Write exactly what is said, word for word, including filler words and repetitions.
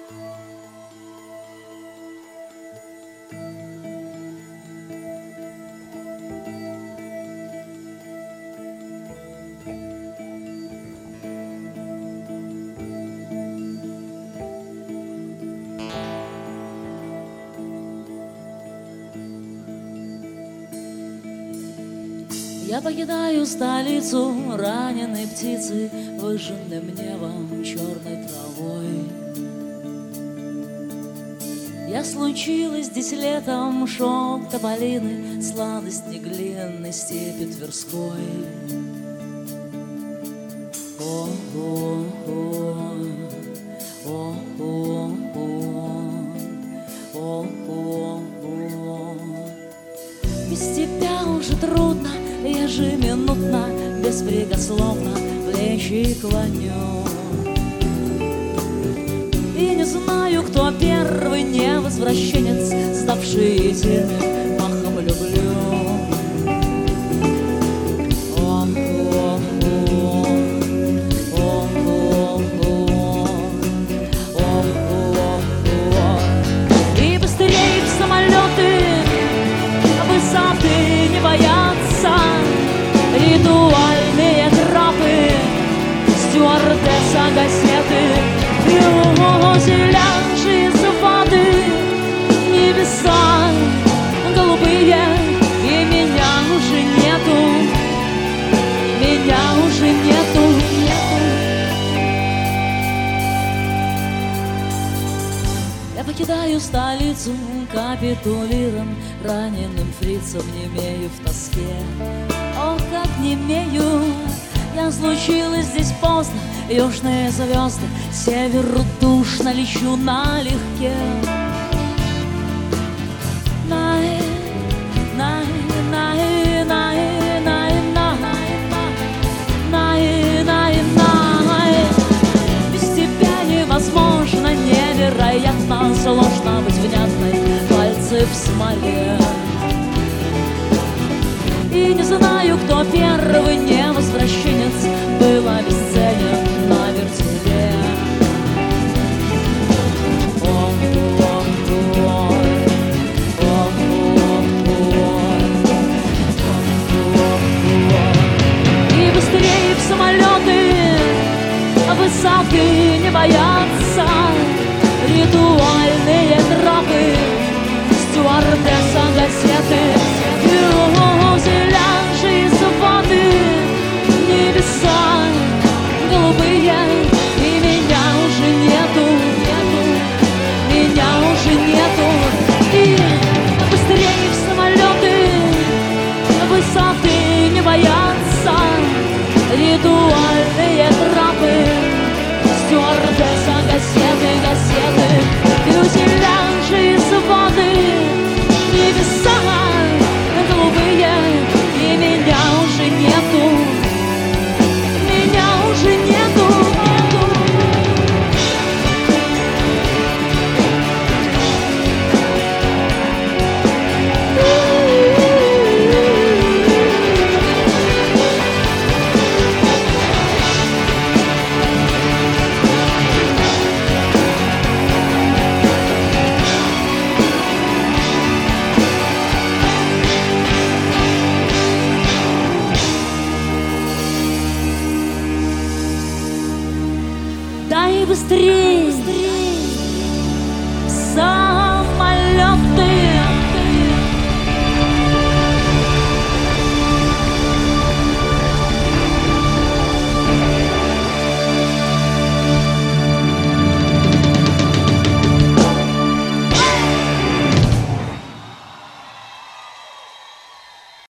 Я покидаю столицу раненой птицей, выжженным небом, черной травой. Я случилась здесь летом, шелк тополины, сладости глины, степи Тверской. О-о-о, о-о-о, о-о-о. Без тебя уже трудно, ежеминутно, беспрекословно плечи клоню. И не знаю, кто первый невозвращенец, ставший этим махом люблю. И быстрее в самолеты, высоты не боятся, ритуальные тропы, стюардесса газеты, фюзеляжи из воды, небеса голубые, и меня уже нету, меня уже нету, нету. Я покидаю столицу капитулиром, раненым фрицем немею в тоске. Ох, как немею! Я случилась здесь поздно, южные звезды, северу душно, лечу налегке. Най, най, най, най, най, най, най, най, най. Без тебя невозможно, невероятно сложно быть внятной, пальцы в смоле. И не знаю, кто первый невозвращенец был обесценен на вертеле. И быстрее в самолеты, высоты не боятся, ритуальные тропы, стюардесса газеты, фюзеляжи из воды, небеса голубые, и меня уже нету, нету, меня уже нету. И быстрее в самолеты, высоты не боятся, ритуальные тропы, стюардесса газеты, газеты, фюзеляжи из воды, небеса голубые, и меня уже нету, меня уже нету, нету. Дай быстрее, быстрее.